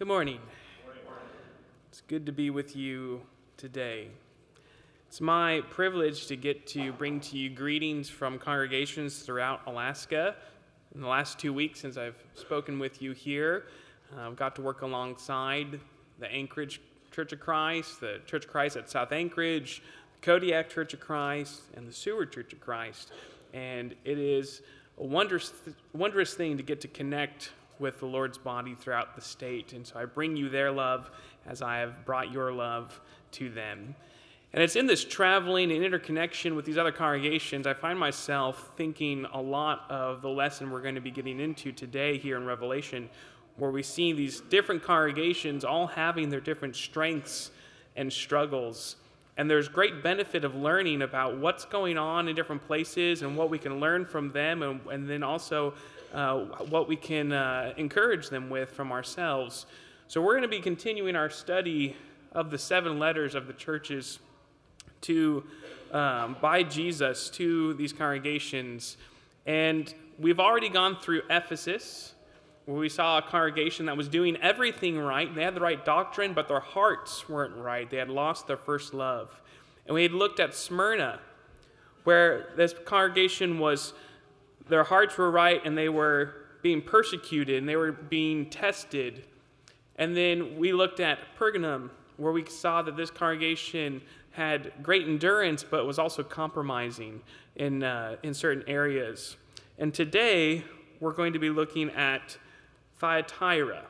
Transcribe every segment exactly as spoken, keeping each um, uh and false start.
Good morning. It's good to be with you today. It's my privilege to get to bring to you greetings from congregations throughout Alaska. In the last two weeks since I've spoken with you here, uh, I've got to work alongside the Anchorage Church of Christ, the Church of Christ at South Anchorage, the Kodiak Church of Christ, and the Seward Church of Christ. And it is a wondrous, wondrous thing to get to connect with the Lord's body throughout the state. And so I bring you their love as I have brought your love to them. And it's in this traveling and interconnection with these other congregations, I find myself thinking a lot of the lesson we're going to be getting into today here in Revelation, where we see these different congregations all having their different strengths and struggles. And there's great benefit of learning about what's going on in different places and what we can learn from them, and, and then also uh, what we can uh, encourage them with from ourselves. So we're going to be continuing our study of the seven letters of the churches to um, by Jesus to these congregations. And we've already gone through Ephesus, where we saw a congregation that was doing everything right. They had the right doctrine, but their hearts weren't right. They had lost their first love. And we had looked at Smyrna, where this congregation was, their hearts were right, and they were being persecuted, and they were being tested. And then we looked at Pergamum, where we saw that this congregation had great endurance, but was also compromising in uh, in certain areas. And today, we're going to be looking at Thyatira.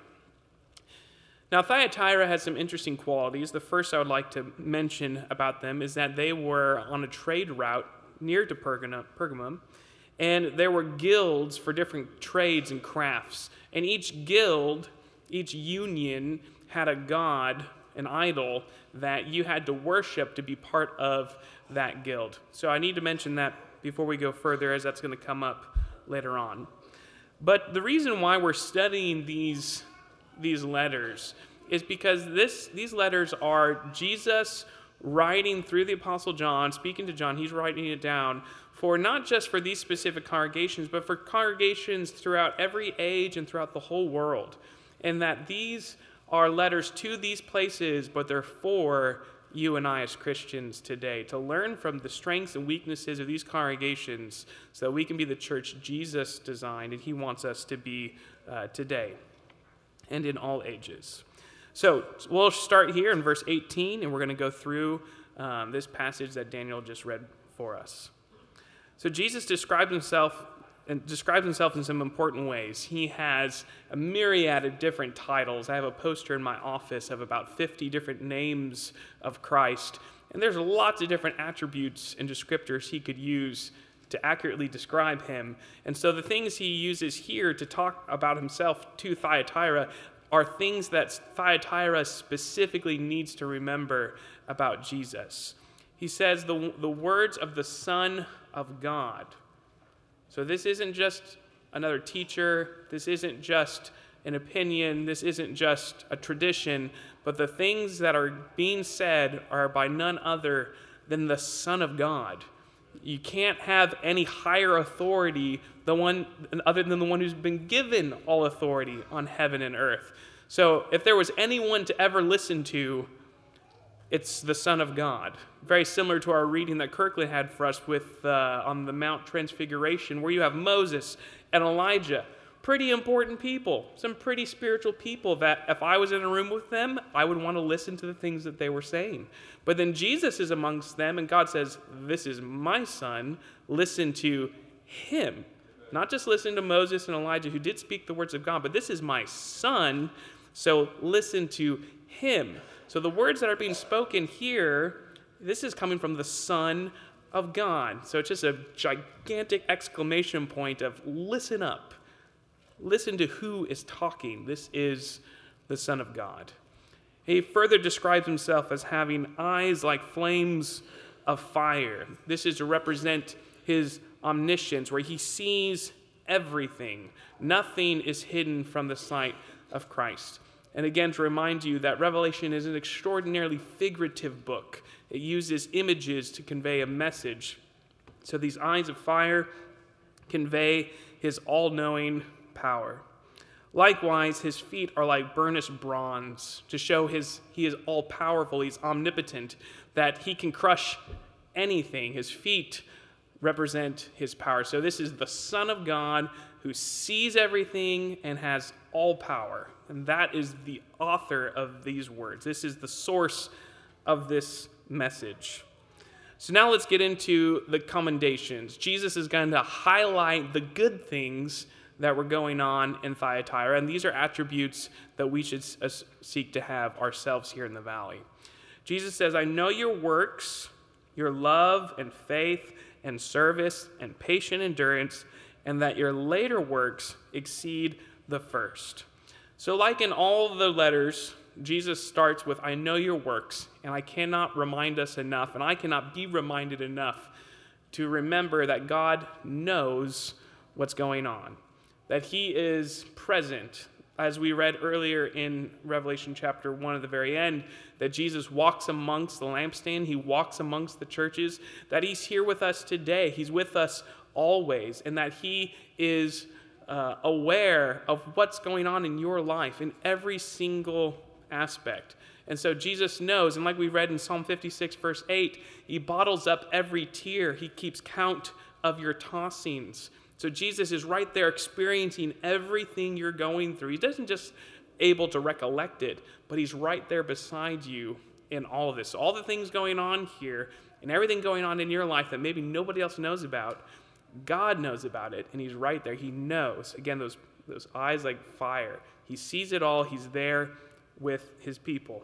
Now, Thyatira has some interesting qualities. The first I would like to mention about them is that they were on a trade route near to Pergamum, and there were guilds for different trades and crafts. And each guild, each union, had a god, an idol, that you had to worship to be part of that guild. So I need to mention that before we go further, as that's going to come up later on. But the reason why we're studying these, these letters is because this, these letters are Jesus writing through the Apostle John, speaking to John. He's writing it down for not just for these specific congregations, but for congregations throughout every age and throughout the whole world. And that these are letters to these places, but they're for you and I as Christians today, to learn from the strengths and weaknesses of these congregations so that we can be the church Jesus designed and he wants us to be uh, today and in all ages. So we'll start here in verse eighteen, and we're going to go through um, this passage that Daniel just read for us. So Jesus described himself and describes himself in some important ways. He has a myriad of different titles. I have a poster in my office of about fifty different names of Christ, and there's lots of different attributes and descriptors he could use to accurately describe him. And so the things he uses here to talk about himself to Thyatira are things that Thyatira specifically needs to remember about Jesus. He says the, the words of the Son of God. So this isn't just another teacher, this isn't just an opinion, this isn't just a tradition, but the things that are being said are by none other than the Son of God. You can't have any higher authority the one other than the one who's been given all authority on heaven and earth. So if there was anyone to ever listen to, it's the Son of God. Very similar to our reading that Kirkland had for us with uh, on the Mount Transfiguration, where you have Moses and Elijah. Pretty important people, some pretty spiritual people that if I was in a room with them, I would want to listen to the things that they were saying. But then Jesus is amongst them, and God says, this is my son, listen to him. Not just listen to Moses and Elijah, who did speak the words of God, but this is my son, so listen to him. So the words that are being spoken here, this is coming from the Son of God. So it's just a gigantic exclamation point of listen up. Listen to who is talking. This is the Son of God. He further describes himself as having eyes like flames of fire. This is to represent his omniscience, where he sees everything. Nothing is hidden from the sight of Christ. And again, to remind you that Revelation is an extraordinarily figurative book. It uses images to convey a message. So these eyes of fire convey his all-knowing power. Likewise, his feet are like burnished bronze, to show his he is all-powerful, he's omnipotent, that he can crush anything. His feet represent his power. So this is the Son of God who sees everything and has all power. And that is the author of these words. This is the source of this message. So now let's get into the commendations. Jesus is going to highlight the good things that were going on in Thyatira, and these are attributes that we should seek to have ourselves here in the valley. Jesus says, I know your works, your love and faith and service and patient endurance, and that your later works exceed the first. So like in all the letters, Jesus starts with, I know your works, and I cannot remind us enough, and I cannot be reminded enough to remember that God knows what's going on, that he is present. As we read earlier in Revelation chapter one at the very end, that Jesus walks amongst the lampstand, he walks amongst the churches, that he's here with us today, he's with us always, and that he is uh, aware of what's going on in your life in every single aspect. And so Jesus knows, and like we read in Psalm fifty-six, verse eight, he bottles up every tear. He keeps count of your tossings. So Jesus is right there experiencing everything you're going through. He doesn't just able to recollect it, but he's right there beside you in all of this. So all the things going on here and everything going on in your life that maybe nobody else knows about, God knows about it, and he's right there. He knows. Again, those, those eyes like fire. He sees it all. He's there with his people.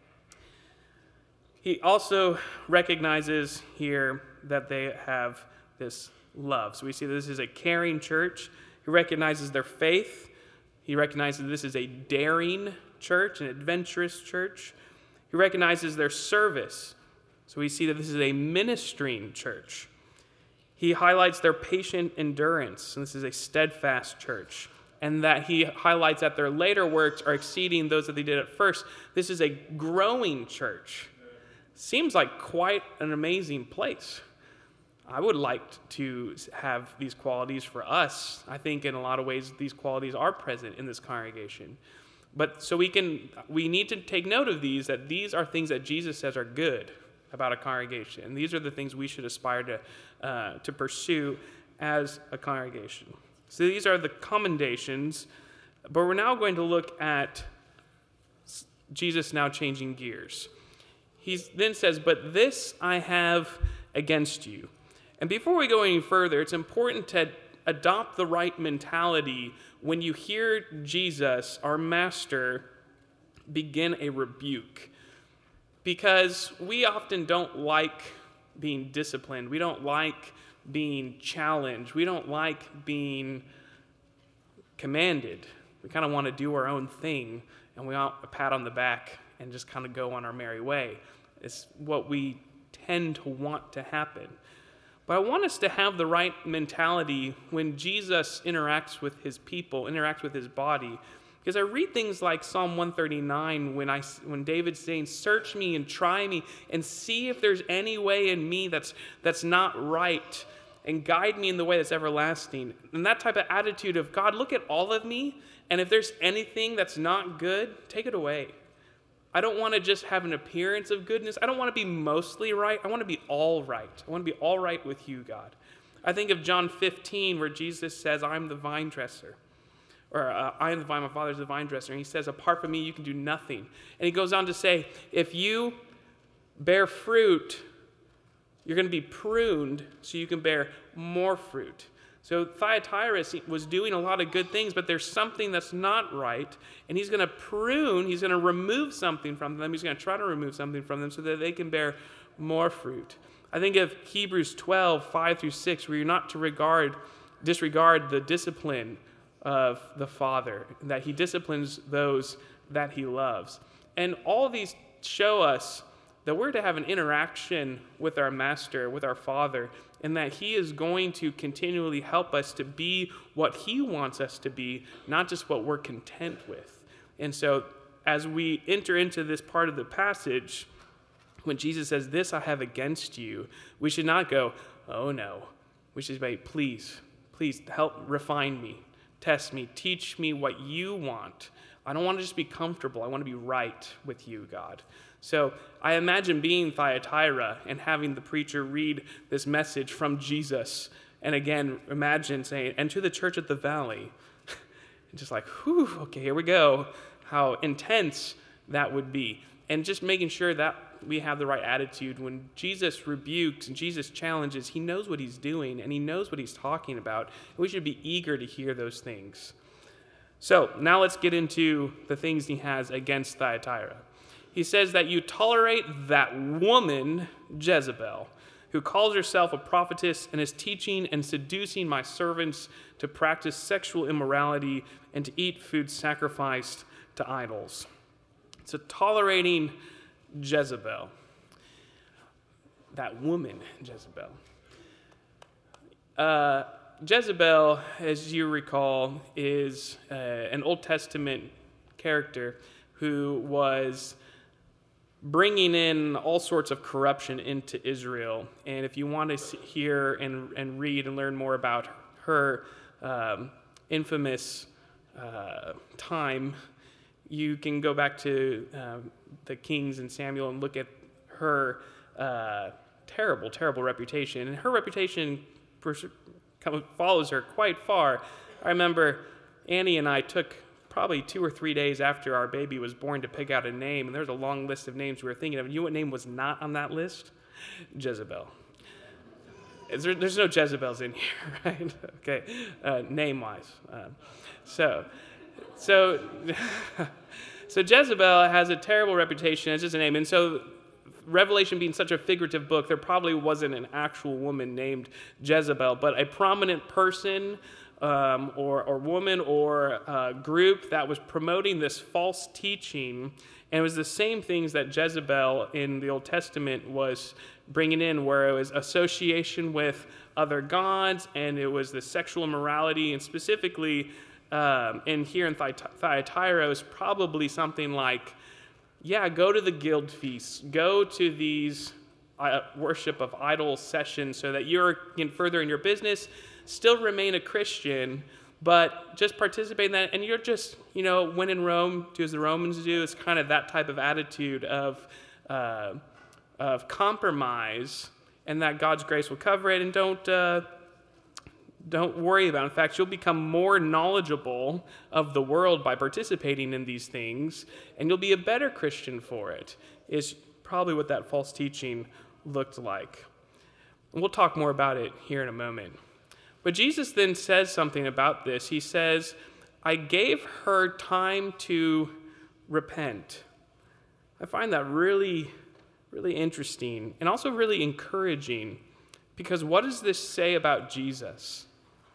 He also recognizes here that they have this love. So we see this is a caring church. He recognizes their faith. He recognizes this is a daring church, an adventurous church. He recognizes their service. So we see that this is a ministering church. He highlights their patient endurance, and this is a steadfast church. And that he highlights that their later works are exceeding those that they did at first. This is a growing church. Seems like quite an amazing place. I would like to have these qualities for us. I think in a lot of ways these qualities are present in this congregation. But so we can, we need to take note of these, that these are things that Jesus says are good about a congregation. And these are the things we should aspire to, uh, to pursue as a congregation. So these are the commendations, but we're now going to look at Jesus now changing gears. He then says, but this I have against you. And before we go any further, it's important to adopt the right mentality when you hear Jesus, our master, begin a rebuke. Because we often don't like being disciplined. We don't like being challenged. We don't like being commanded. We kind of want to do our own thing, and we want a pat on the back and just kind of go on our merry way. It's what we tend to want to happen. But I want us to have the right mentality when Jesus interacts with his people, interacts with his body. Because I read things like Psalm one thirty-nine when I when David's saying, "Search me and try me and see if there's any way in me that's that's not right, and guide me in the way that's everlasting." And that type of attitude of, God, look at all of me, and if there's anything that's not good, take it away. I don't want to just have an appearance of goodness. I don't want to be mostly right. I want to be all right. I want to be all right with you, God. I think of John fifteen where Jesus says, I'm the vine dresser. Or uh, I am the vine, my Father's the vine dresser. And he says, apart from me, you can do nothing. And he goes on to say, if you bear fruit, you're going to be pruned so you can bear more fruit. So Thyatira was doing a lot of good things, but there's something that's not right. And he's going to prune, he's going to remove something from them. He's going to try to remove something from them so that they can bear more fruit. I think of Hebrews twelve, five through six, where you're not to regard, disregard the discipline of the Father, that he disciplines those that he loves. And all these show us that we're to have an interaction with our Master, with our Father, and that he is going to continually help us to be what he wants us to be, not just what we're content with. And so as we enter into this part of the passage, when Jesus says, this I have against you, we should not go, oh no. We should say, please, please help refine me. test me. Teach me what you want. I don't want to just be comfortable. I want to be right with you, God. So I imagine being Thyatira and having the preacher read this message from Jesus. And again, imagine saying, and to the church at the valley. And just like, whew, okay, here we go. How intense that would be. And just making sure that we have the right attitude. When Jesus rebukes and Jesus challenges, he knows what he's doing and he knows what he's talking about. And we should be eager to hear those things. So now let's get into the things he has against Thyatira. He says that you tolerate that woman, Jezebel, who calls herself a prophetess and is teaching and seducing my servants to practice sexual immorality and to eat food sacrificed to idols. So tolerating Jezebel, that woman, Jezebel. Uh, Jezebel, as you recall, is uh, an Old Testament character who was bringing in all sorts of corruption into Israel. And if you want to see, hear and, and read and learn more about her um, infamous uh, time, you can go back to uh, the Kings and Samuel and look at her uh, terrible, terrible reputation. And her reputation pers- follows her quite far. I remember Annie and I took probably two or three days after our baby was born to pick out a name, and there's a long list of names we were thinking of. And you know what name was not on that list? Jezebel. There, there's no Jezebels in here, right? Okay, uh, name-wise. Um, so, so, so Jezebel has a terrible reputation. It's just a name, and so Revelation being such a figurative book, there probably wasn't an actual woman named Jezebel, but a prominent person um, or, or woman or uh, group that was promoting this false teaching. And it was the same things that Jezebel in the Old Testament was bringing in, where it was association with other gods, and it was the sexual immorality, and specifically um, in here in Thyatira, it was probably something like, yeah, go to the guild feasts, go to these uh, worship of idol sessions so that you're in further in your business, still remain a Christian, but just participate in that. And you're just, you know, when in Rome, do as the Romans do. It's kind of that type of attitude of, uh, of compromise, and that God's grace will cover it, and don't, uh, don't worry about it. In fact, you'll become more knowledgeable of the world by participating in these things, and you'll be a better Christian for it, is probably what that false teaching looked like. And we'll talk more about it here in a moment. But Jesus then says something about this. He says, I gave her time to repent. I find that really, really interesting and also really encouraging, because what does this say about Jesus?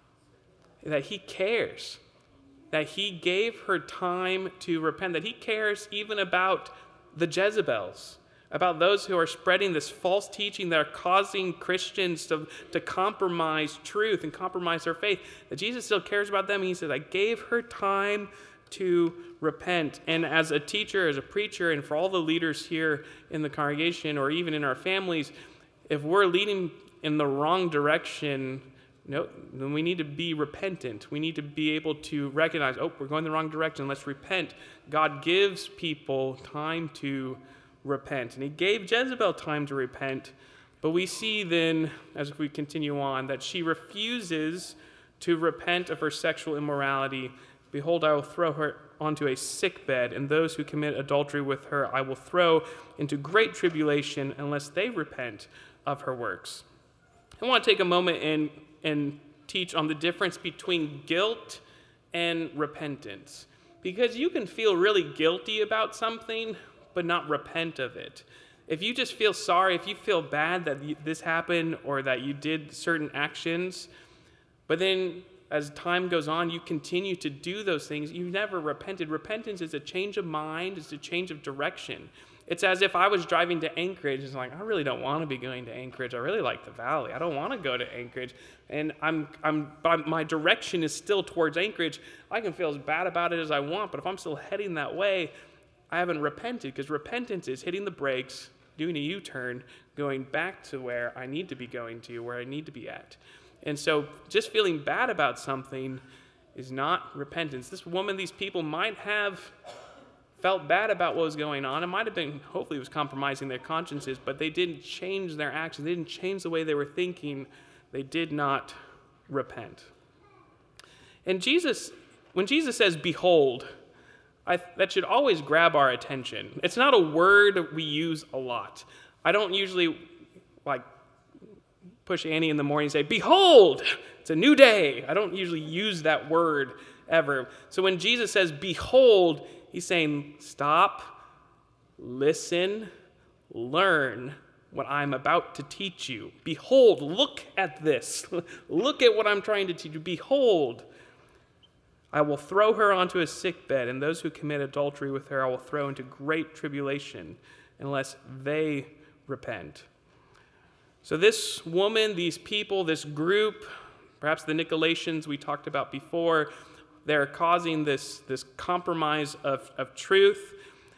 That he cares, that he gave her time to repent, that he cares even about the Jezebels, about those who are spreading this false teaching that are causing Christians to, to compromise truth and compromise their faith, that Jesus still cares about them. He says, I gave her time to repent. And as a teacher, as a preacher, and for all the leaders here in the congregation or even in our families, if we're leading in the wrong direction, no, then we need to be repentant. We need to be able to recognize, oh, we're going the wrong direction. Let's repent. God gives people time to repent. And he gave Jezebel time to repent. But we see then, as we continue on, that she refuses to repent of her sexual immorality. Behold, I will throw her onto a sick bed, and those who commit adultery with her I will throw into great tribulation unless they repent of her works. I want to take a moment and and teach on the difference between guilt and repentance. Because you can feel really guilty about something, but not repent of it. If you just feel sorry, if you feel bad that this happened or that you did certain actions, but then as time goes on, you continue to do those things, you never repented. Repentance is a change of mind, it's a change of direction. It's as if I was driving to Anchorage. It's like, I really don't want to be going to Anchorage. I really like the valley. I don't want to go to Anchorage. And I'm, I'm, but my direction is still towards Anchorage. I can feel as bad about it as I want, but if I'm still heading that way, I haven't repented, because repentance is hitting the brakes, doing a U-turn, going back to where I need to be going to, where I need to be at. And so just feeling bad about something is not repentance. This woman, these people might have felt bad about what was going on. It might have been, hopefully it was compromising their consciences, but they didn't change their actions. They didn't change the way they were thinking. They did not repent. And Jesus, when Jesus says, behold, I, that should always grab our attention. It's not a word we use a lot. I don't usually like push Annie in the morning and say, behold, it's a new day. I don't usually use that word ever. So when Jesus says, behold, he's saying, stop, listen, learn what I'm about to teach you. Behold, look at this. Look at what I'm trying to teach you. Behold, I will throw her onto a sickbed, and those who commit adultery with her I will throw into great tribulation unless they repent. So this woman, these people, this group, perhaps the Nicolaitans we talked about before, they're causing this, this compromise of, of truth.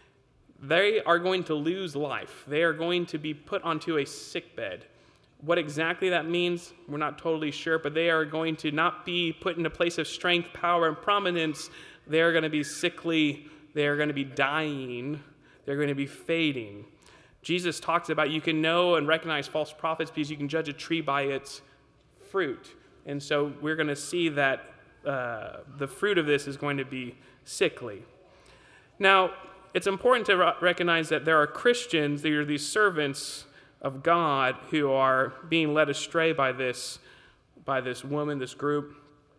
They are going to lose life. They are going to be put onto a sickbed. What exactly that means, we're not totally sure, but they are going to not be put in a place of strength, power, and prominence. They are going to be sickly. They are going to be dying. They're going to be fading. Jesus talks about you can know and recognize false prophets because you can judge a tree by its fruit. And so we're going to see that uh, the fruit of this is going to be sickly. Now, it's important to recognize that there are Christians, there are these servants of God who are being led astray by this, by this woman, this group.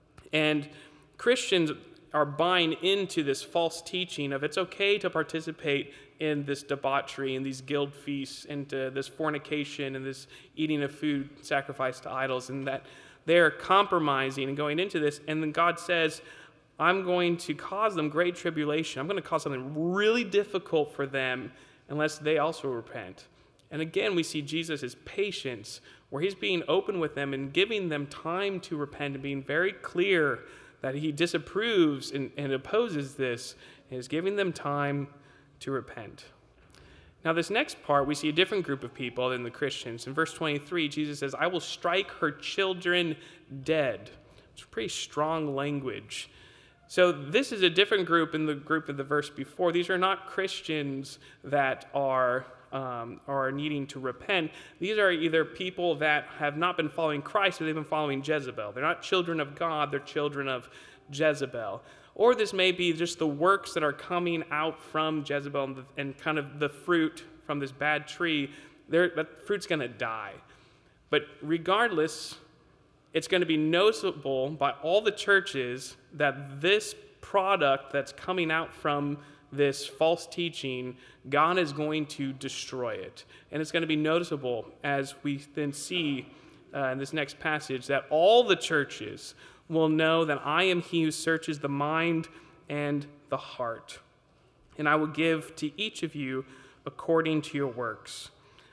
And Christians are buying into this false teaching of it's okay to participate in this debauchery and these guild feasts and uh, this fornication and this eating of food sacrificed to idols, and that they're compromising and going into this. And then God says, I'm going to cause them great tribulation. I'm going to cause something really difficult for them unless they also repent. And again, we see Jesus' patience, where he's being open with them and giving them time to repent and being very clear that he disapproves and, and opposes this, and is giving them time to repent. Now, this next part, we see a different group of people than the Christians. In verse twenty-three, Jesus says, I will strike her children dead. It's pretty strong language. So this is a different group in the group of the verse before. These are not Christians that are um, are needing to repent. These are either people that have not been following Christ, or they've been following Jezebel. They're not children of God, they're children of Jezebel. Or this may be just the works that are coming out from Jezebel and, the, and kind of the fruit from this bad tree. That fruit's going to die. But regardless, it's going to be noticeable by all the churches that this product that's coming out from this false teaching, God is going to destroy it. And it's going to be noticeable as we then see uh, in this next passage that all the churches will know that I am he who searches the mind and the heart. And I will give to each of you according to your works.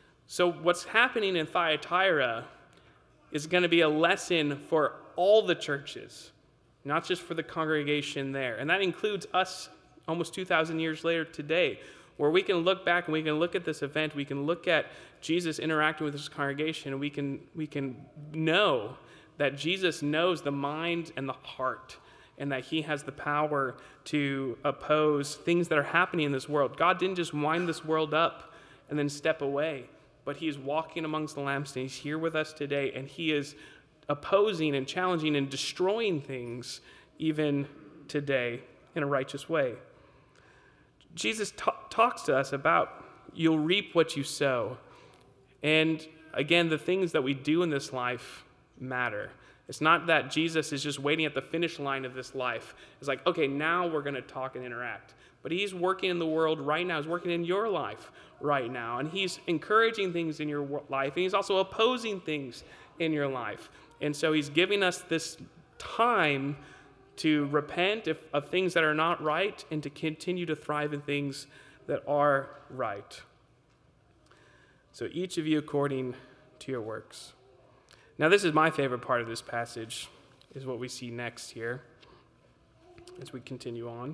So what's happening in Thyatira is going to be a lesson for all the churches, not just for the congregation there. And that includes us almost two thousand years later today, where we can look back and we can look at this event, we can look at Jesus interacting with his congregation, and we can, we can know that Jesus knows the mind and the heart, and that he has the power to oppose things that are happening in this world. God didn't just wind this world up and then step away, but he is walking amongst the lampstands. He's here with us today, and he is opposing and challenging and destroying things even today in a righteous way. Jesus t- talks to us about you'll reap what you sow. And again, the things that we do in this life matter. It's not that Jesus is just waiting at the finish line of this life. It's like, okay, now we're going to talk and interact. But he's working in the world right now. He's working in your life right now. And he's encouraging things in your life. And he's also opposing things in your life. And so he's giving us this time to repent if, of things that are not right and to continue to thrive in things that are right. So each of you according to your works. Now, this is my favorite part of this passage, is what we see next here as we continue on.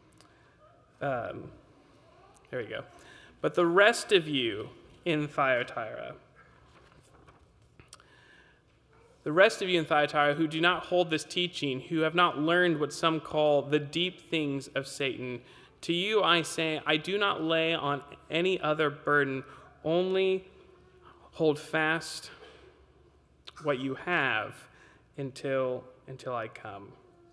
Um, there we go. But the rest of you in Thyatira, The rest of you in Thyatira who do not hold this teaching, who have not learned what some call the deep things of Satan, to you I say, I do not lay on any other burden, only hold fast what you have until, until I come.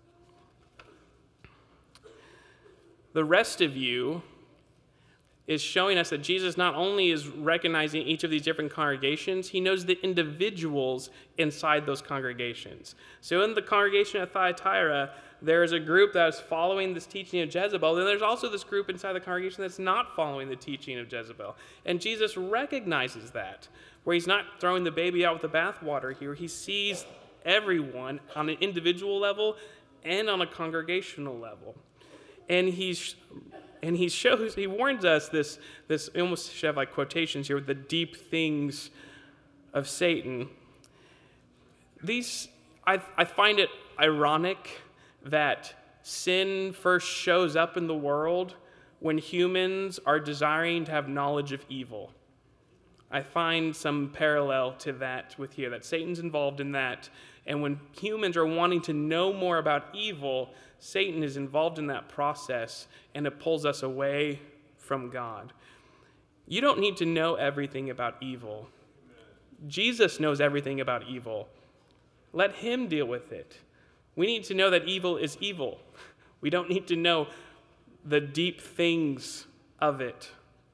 The rest of you is showing us that Jesus not only is recognizing each of these different congregations, he knows the individuals inside those congregations. So in the congregation at Thyatira, there is a group that is following this teaching of Jezebel, and there's also this group inside the congregation that's not following the teaching of Jezebel. And Jesus recognizes that, where he's not throwing the baby out with the bathwater here. He sees everyone on an individual level and on a congregational level. And he's and he shows, he warns us this, this I almost should have like quotations here, with the deep things of Satan. These, I, I find it ironic that sin first shows up in the world when humans are desiring to have knowledge of evil. I find some parallel to that with here, that Satan's involved in that. And when humans are wanting to know more about evil, Satan is involved in that process, and it pulls us away from God. You don't need to know everything about evil. Jesus knows everything about evil. Let him deal with it. We need to know that evil is evil. We don't need to know the deep things of it.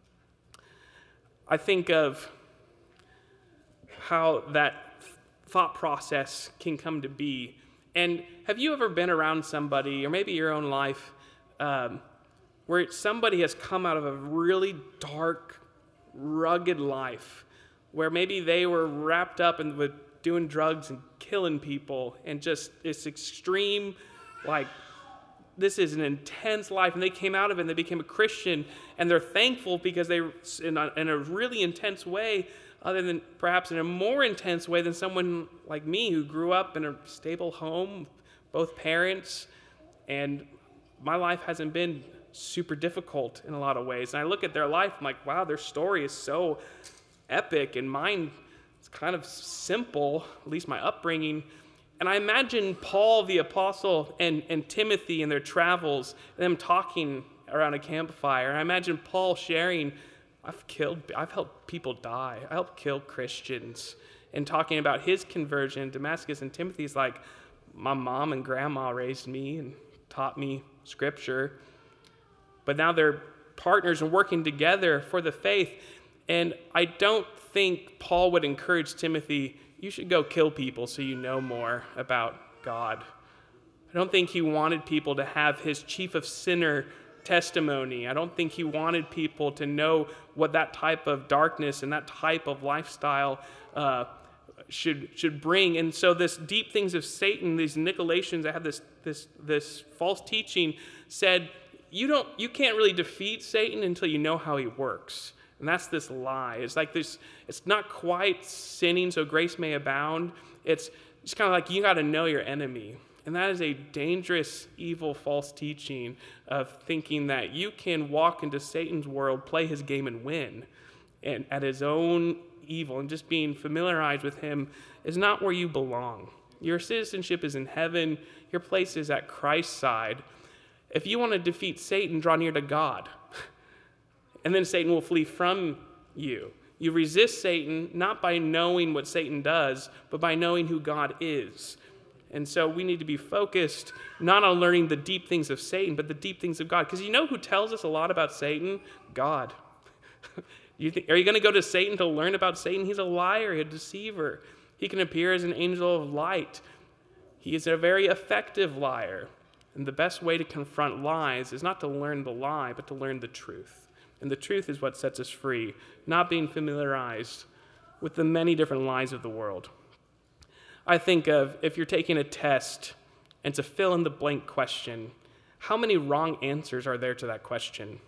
I think of how that thought process can come to be. And have you ever been around somebody, or maybe your own life, um, where somebody has come out of a really dark, rugged life, where maybe they were wrapped up in with doing drugs and killing people, and just this extreme, like, this is an intense life, and they came out of it and they became a Christian, and they're thankful because they, in a, in a really intense way, other than perhaps in a more intense way than someone like me who grew up in a stable home, both parents, and my life hasn't been super difficult in a lot of ways. And I look at their life, I'm like, wow, their story is so epic, and mine is kind of simple, at least my upbringing. And I imagine Paul the apostle and, and Timothy in their travels, them talking around a campfire. And I imagine Paul sharing, I've killed, I've helped people die. I helped kill Christians. And talking about his conversion in Damascus. And Timothy's like, my mom and grandma raised me and taught me scripture. But now they're partners and working together for the faith. And I don't think Paul would encourage Timothy, you should go kill people so you know more about God. I don't think he wanted people to have his chief of sinner testimony. I don't think he wanted people to know what that type of darkness and that type of lifestyle uh, should should bring. And so this deep things of Satan, these Nicolaitans that have this this this false teaching, said you don't you can't really defeat Satan until you know how he works. And that's this lie. It's like this, it's not quite sinning so grace may abound. It's just kind of like you got to know your enemy. And that is a dangerous, evil, false teaching of thinking that you can walk into Satan's world, play his game, and win and at his own evil. And just being familiarized with him is not where you belong. Your citizenship is in heaven. Your place is at Christ's side. If you want to defeat Satan, draw near to God. And then Satan will flee from you. You resist Satan not by knowing what Satan does, but by knowing who God is. And so we need to be focused not on learning the deep things of Satan, but the deep things of God. Because you know who tells us a lot about Satan? God. you think, are you going to go to Satan to learn about Satan? He's a liar, a deceiver. He can appear as an angel of light. He is a very effective liar. And the best way to confront lies is not to learn the lie, but to learn the truth. And the truth is what sets us free, not being familiarized with the many different lies of the world. I think of if you're taking a test and it's a fill-in-the-blank question, how many wrong answers are there to that question?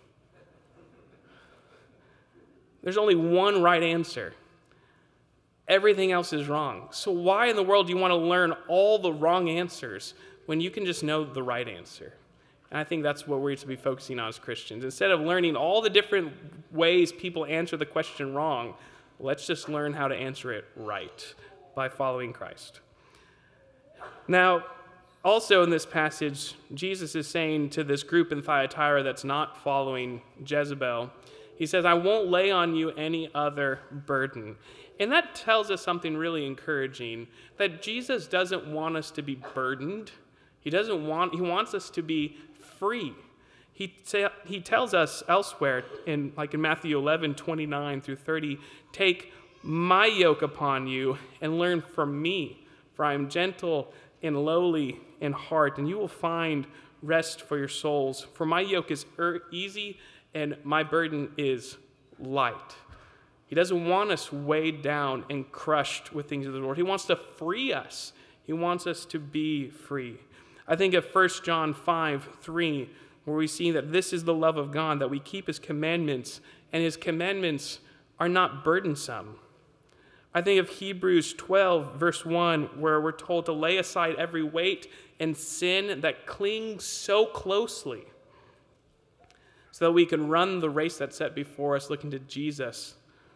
There's only one right answer. Everything else is wrong. So why in the world do you want to learn all the wrong answers when you can just know the right answer? And I think that's what we're to be focusing on as Christians. Instead of learning all the different ways people answer the question wrong, let's just learn how to answer it right by following Christ. Now, also in this passage, Jesus is saying to this group in Thyatira that's not following Jezebel, he says, I won't lay on you any other burden. And that tells us something really encouraging, that Jesus doesn't want us to be burdened. He doesn't want, he wants us to be free. He, t- he tells us elsewhere, in like in Matthew eleven, twenty-nine through thirty, take my yoke upon you and learn from me, for I am gentle and lowly in heart, and you will find rest for your souls. For my yoke is er- easy and my burden is light. He doesn't want us weighed down and crushed with things of the world. He wants to free us. He wants us to be free. I think of First John five, three, where we see that this is the love of God, that we keep his commandments, and his commandments are not burdensome. I think of Hebrews twelve, verse one, where we're told to lay aside every weight and sin that clings so closely, so that we can run the race that's set before us, looking to Jesus.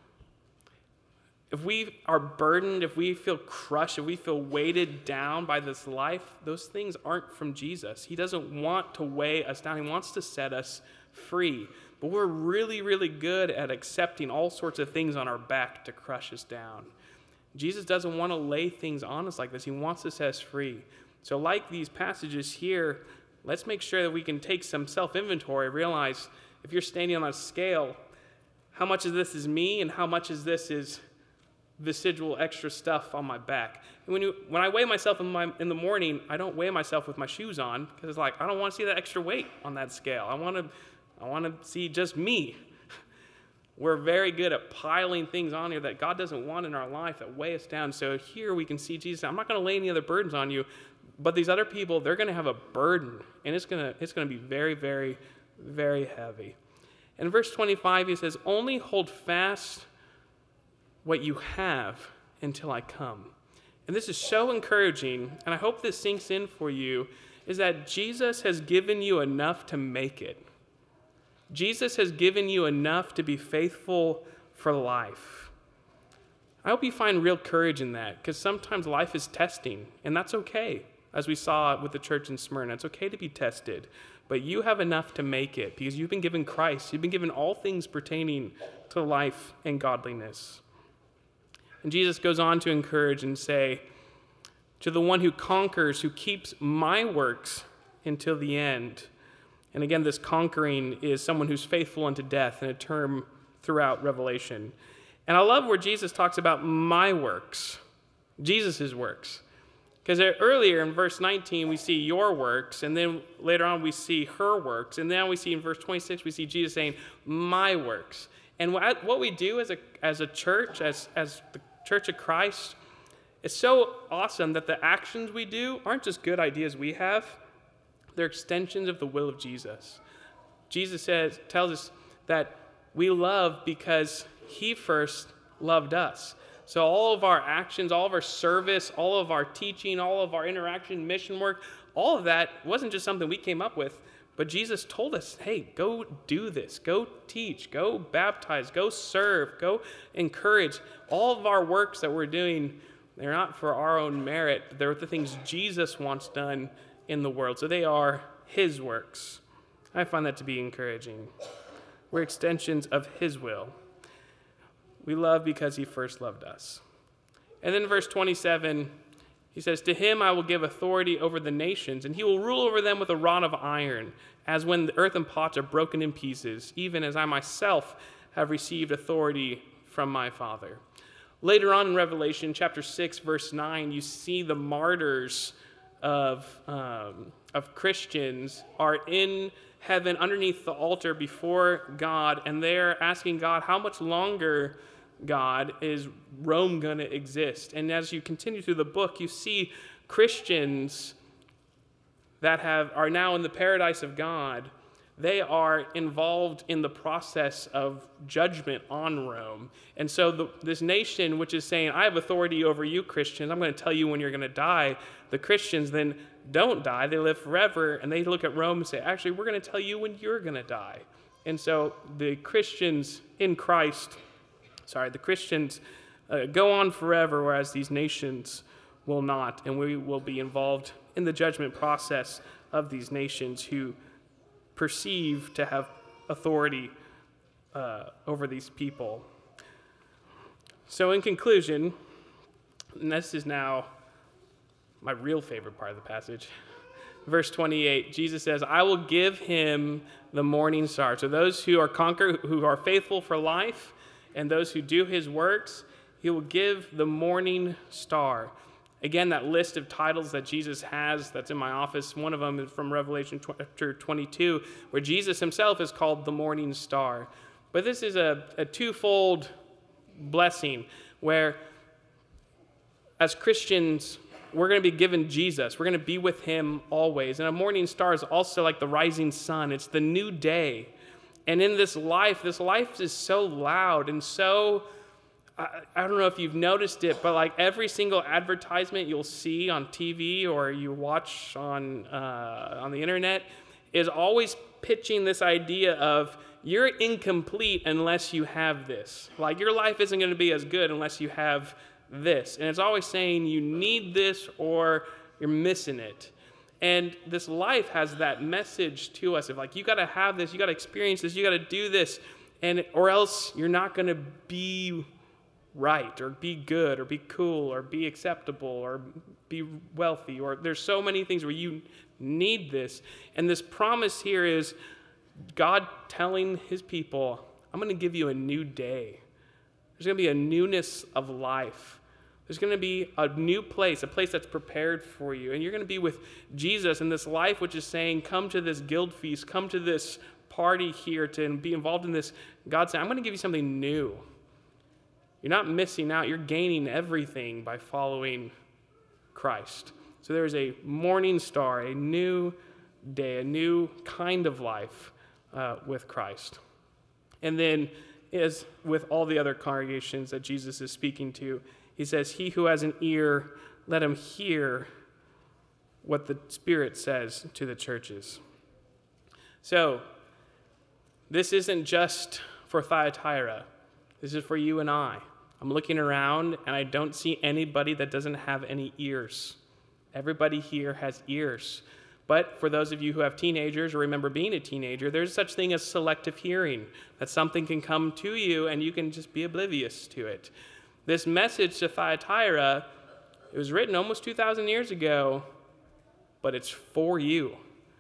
If we are burdened, if we feel crushed, if we feel weighted down by this life, those things aren't from Jesus. He doesn't want to weigh us down. He wants to set us free. But we're really, really good at accepting all sorts of things on our back to crush us down. Jesus doesn't want to lay things on us like this. He wants to set us free. So like these passages here, let's make sure that we can take some self-inventory, realize if you're standing on a scale, how much of this is me and how much of this is residual extra stuff on my back. And when you when I weigh myself in my in the morning, I don't weigh myself with my shoes on, because it's like I don't want to see that extra weight on that scale. I want to I want to see just me. We're very good at piling things on here that God doesn't want in our life that weigh us down. So here we can see Jesus. I'm not going to lay any other burdens on you, but these other people, they're going to have a burden, and it's going to it's going to be very, very, very heavy. In verse twenty-five, he says, "Only hold fast what you have until I come." And this is so encouraging, and I hope this sinks in for you, is that Jesus has given you enough to make it. Jesus has given you enough to be faithful for life. I hope you find real courage in that, because sometimes life is testing, and that's okay, as we saw with the church in Smyrna. It's okay to be tested, but you have enough to make it, because you've been given Christ. You've been given all things pertaining to life and godliness. And Jesus goes on to encourage and say, to the one who conquers, who keeps my works until the end. And again, this conquering is someone who's faithful unto death, in a term throughout Revelation. And I love where Jesus talks about my works, Jesus' works. Because earlier in verse nineteen, we see your works, and then later on we see her works. And then we see in verse twenty-six, we see Jesus saying, my works. And what we do as a as a church, as, as the Church of Christ, it's so awesome that the actions we do aren't just good ideas we have. They're extensions of the will of Jesus. Jesus says, tells us that we love because he first loved us. So all of our actions, all of our service, all of our teaching, all of our interaction, mission work, all of that wasn't just something we came up with, but Jesus told us, hey, go do this, go teach, go baptize, go serve, go encourage. All of our works that we're doing, they're not for our own merit. They're the things Jesus wants done in the world. So they are his works. I find that to be encouraging. We're extensions of his will. We love because he first loved us. And then verse twenty-seven, he says, to him I will give authority over the nations, and he will rule over them with a rod of iron, as when the earthen pots are broken in pieces, even as I myself have received authority from my Father. Later on in Revelation chapter six, verse nine, you see the martyrs of, um, of Christians are in heaven underneath the altar before God, and they're asking God, how much longer, God, is Rome going to exist? And as you continue through the book, you see Christians that have are now in the paradise of God. They are involved in the process of judgment on Rome. And so the, this nation, which is saying, I have authority over you, Christians, I'm going to tell you when you're going to die. The Christians then don't die. They live forever. And they look at Rome and say, actually, we're going to tell you when you're going to die. And so the Christians in Christ, sorry, the Christians uh, go on forever, whereas these nations will not, and we will be involved in the judgment process of these nations who perceive to have authority uh, over these people. So in conclusion, and this is now my real favorite part of the passage, verse twenty-eight, Jesus says, I will give him the morning star. So those who are conquer, who are faithful for life, and those who do his works, he will give the morning star. Again, that list of titles that Jesus has that's in my office, one of them is from Revelation chapter twenty-two, where Jesus himself is called the morning star. But this is a, a twofold blessing where as Christians, we're going to be given Jesus. We're going to be with him always. And a morning star is also like the rising sun. It's the new day. And in this life, this life is so loud and so, I, I don't know if you've noticed it, but like every single advertisement you'll see on T V or you watch on uh, on the internet is always pitching this idea of you're incomplete unless you have this. Like your life isn't going to be as good unless you have this. And it's always saying you need this or you're missing it. And this life has that message to us of like, you got to have this, you got to experience this, you got to do this, and or else you're not going to be right or be good or be cool or be acceptable or be wealthy. Or there's so many things where you need this. And this promise here is God telling his people, I'm going to give you a new day. There's going to be a newness of life. There's going to be a new place, a place that's prepared for you. And you're going to be with Jesus in this life, which is saying, come to this guild feast, come to this party here to be involved in this. God saying, I'm going to give you something new. You're not missing out. You're gaining everything by following Christ. So there is a morning star, a new day, a new kind of life uh, with Christ. And then, as with all the other congregations that Jesus is speaking to, he says, he who has an ear, let him hear what the Spirit says to the churches. So, this isn't just for Thyatira. This is for you and I. I'm looking around, and I don't see anybody that doesn't have any ears. Everybody here has ears. But for those of you who have teenagers or remember being a teenager, there's such thing as selective hearing, that something can come to you and you can just be oblivious to it. This message to Thyatira, it was written almost two thousand years ago, but it's for you.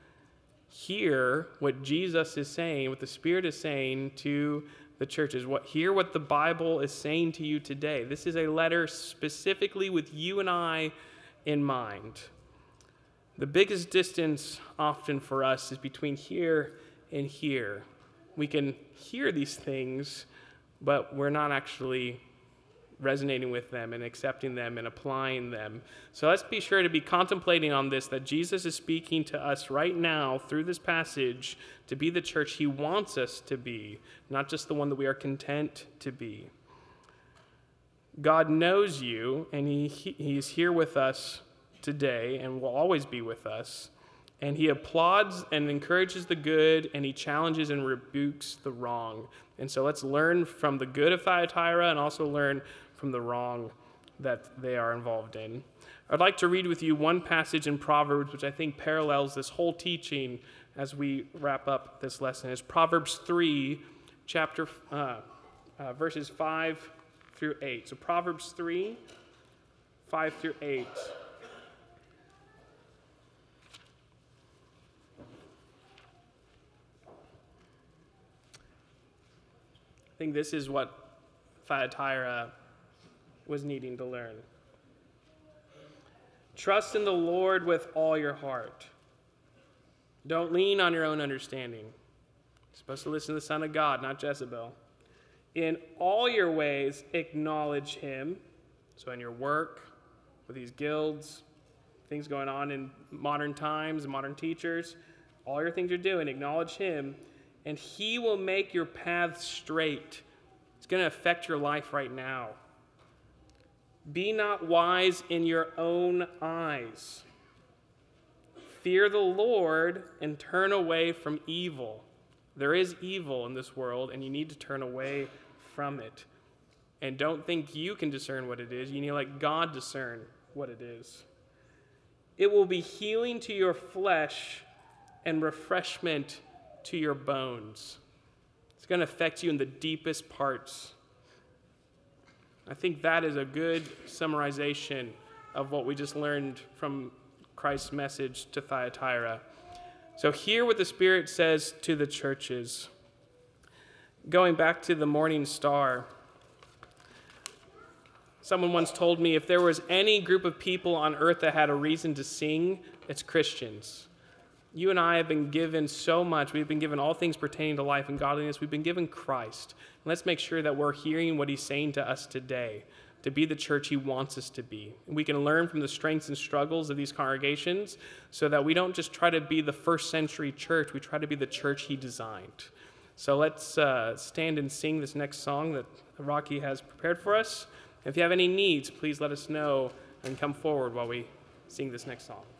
Hear what Jesus is saying, what the Spirit is saying to the churches. What, hear what the Bible is saying to you today. This is a letter specifically with you and I in mind. The biggest distance often for us is between here and here. We can hear these things, but we're not actually resonating with them and accepting them and applying them. So let's be sure to be contemplating on this, that Jesus is speaking to us right now through this passage to be the church he wants us to be, not just the one that we are content to be. God knows you, and he, he he's here with us today and will always be with us. And he applauds and encourages the good, and he challenges and rebukes the wrong. And so let's learn from the good of Thyatira and also learn from the wrong that they are involved in. I'd like to read with you one passage in Proverbs, which I think parallels this whole teaching as we wrap up this lesson. It's Proverbs three, chapter uh, uh, verses five through eight. So Proverbs three, five through eight. I think this is what Thyatira was needing to learn. Trust in the Lord with all your heart. Don't lean on your own understanding. You're supposed to listen to the Son of God, not Jezebel. In all your ways, acknowledge him. So in your work, with these guilds, things going on in modern times, modern teachers, all your things you're doing, acknowledge him, and he will make your paths straight. It's going to affect your life right now. Be not wise in your own eyes. Fear the Lord and turn away from evil. There is evil in this world, and you need to turn away from it. And don't think you can discern what it is. You need to let God discern what it is. It will be healing to your flesh and refreshment to your bones. It's going to affect you in the deepest parts. I think that is a good summarization of what we just learned from Christ's message to Thyatira. So hear what the Spirit says to the churches. Going back to the morning star, someone once told me if there was any group of people on earth that had a reason to sing, it's Christians. You and I have been given so much. We've been given all things pertaining to life and godliness. We've been given Christ. And let's make sure that we're hearing what he's saying to us today, to be the church he wants us to be. And we can learn from the strengths and struggles of these congregations so that we don't just try to be the first century church. We try to be the church he designed. So let's uh, stand and sing this next song that Rocky has prepared for us. If you have any needs, please let us know and come forward while we sing this next song.